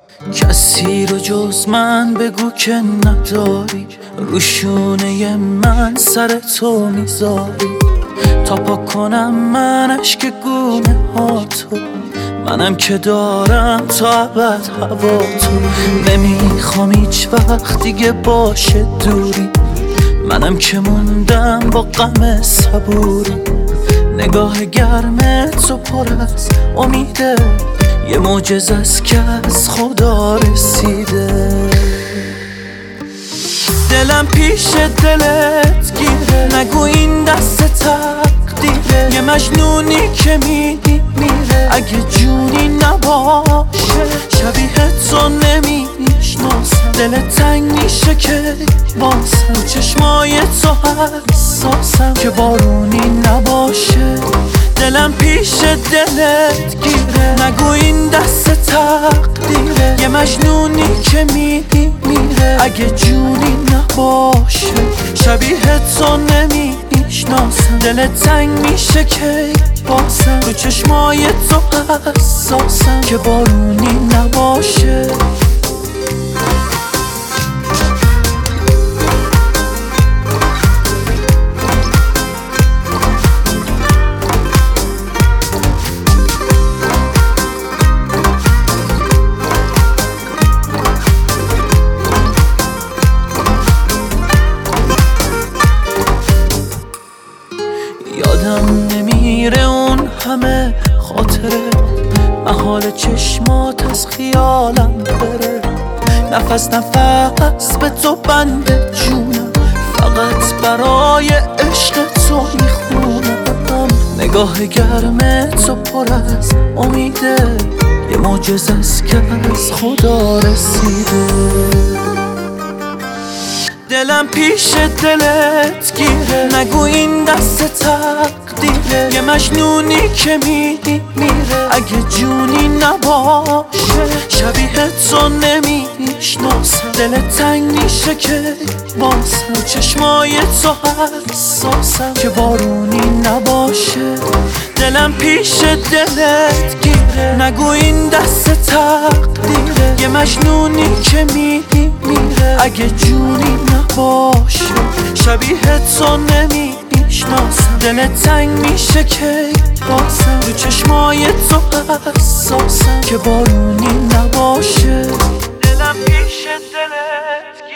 کسی رو جز من بگو که نداری، روشونه من سر تو میذاری تا پاک کنم من عشق گونه ها تو. منم که دارم تا ابد هوا تو. نمیخوام هیچ وقت دیگه باشه دوری، منم که موندم با غم صبوری. نگاه گرم تو پر از امیده، یه معجزه است که از خدا رسیده. دلم پیش دلت گیره، نگو این دست تقدیره. یه مجنونی که میره اگه جونی نباشه، شبیه تو نمیشناسم. دلت تنگ میشه که باسم، چشمای تو حساسم که بارونی نباشه. دلم پیش دلت گیره، نگو این دست تقدیره. یه مجنونی که میره اگه جونی نباشه، شبیه تو نمیشناسم. دلت تنگ میشه که باسم، تو چشمای تو حساسم که بارونی نباشه. یادم نمیره اون همه خاطره، محال چشمات از خیالم بره. نفس نفس به تو بند جونم، فقط برای عشق تو میخونم. نگاه گرم تو پر از امیده، یه معجزه است که از خدا رسیده. دلم پیش دلت گیره، نگو این دست تقدیره. یه مجنونی که میره اگه جونی نباشه، شبیه تو نمیشناسم. دلت تنگ میشه که باسم، چشمای تو حساسم که بارونی نباشه. دلم پیش دلت گیره، نگو این دست تقدیره. یه مجنونی که میره اگه جونی نباشه، شبیه تو نمیشناسم. دلت تنگ میشه که باسم، تو چشمای تو حساسم که بارونی نباشه. دلم پیش دلت